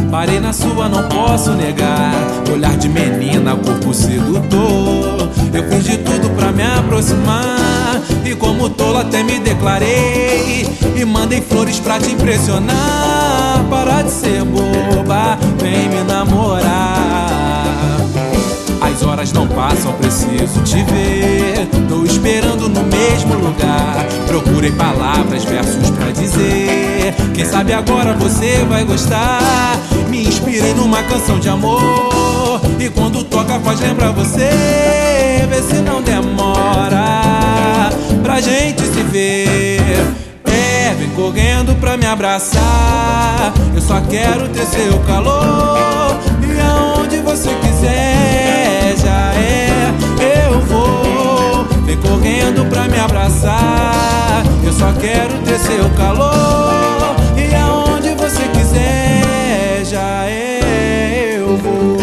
Parei na sua, não posso negar. Olhar de menina, corpo sedutor. Eu fiz de tudo pra me aproximar, e como tolo até me declarei, e mandei flores pra te impressionar. Para de ser boba, vem me namorar. As horas não passam, preciso te ver. Tô esperando no mesmo lugar. Procurei palavras, versos pra dizer. Quem sabe agora você vai gostar. Me inspirei numa canção de amor, e quando toca faz lembrar você. Vê se não demora pra gente se ver. Vem correndo pra me abraçar. Eu só quero ter seu calor, e aonde você quiser, já é, eu vou. Vem correndo pra me abraçar. Eu só quero ter seu calor, e aonde você quiser, já é, eu vou.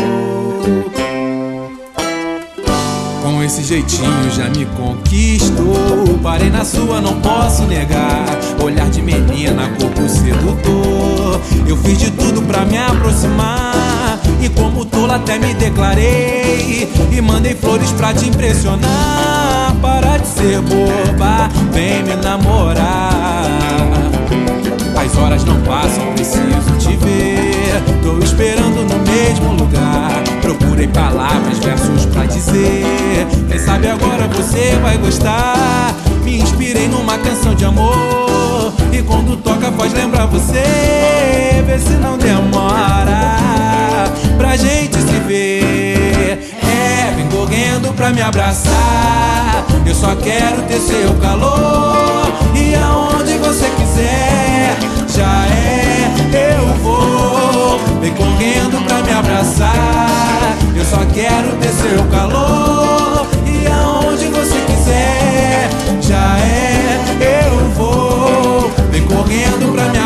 Com esse jeitinho já me conquistou. Parei na sua, não posso negar. Olhar de menina, corpo sedutor. Eu fiz de tudo pra me aproximar, e como tolo até me declarei, e mandei flores pra te impressionar. Para de ser boba, vem me namorar. As horas não passam, preciso te ver. Tô esperando no mesmo lugar. Procurei palavras, versos pra dizer. Quem sabe agora você vai gostar. Me inspirei numa canção de amor, e quando toca faz lembrar você. Vê se não demora pra gente se ver. Vem correndo pra me abraçar. Eu só quero ter seu calor, e aonde você quiser, já é, eu vou. Vem correndo pra me abraçar. Eu só quero ter seu calor, e aonde você quiser, já é, eu vou. Vem correndo pra me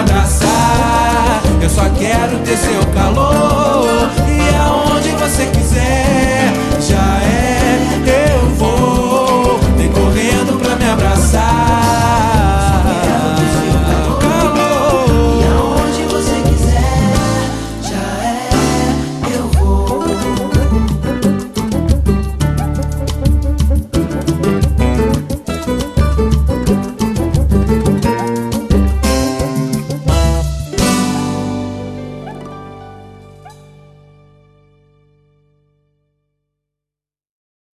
abraçar. Eu só quero ter seu calor, e aonde você quiser.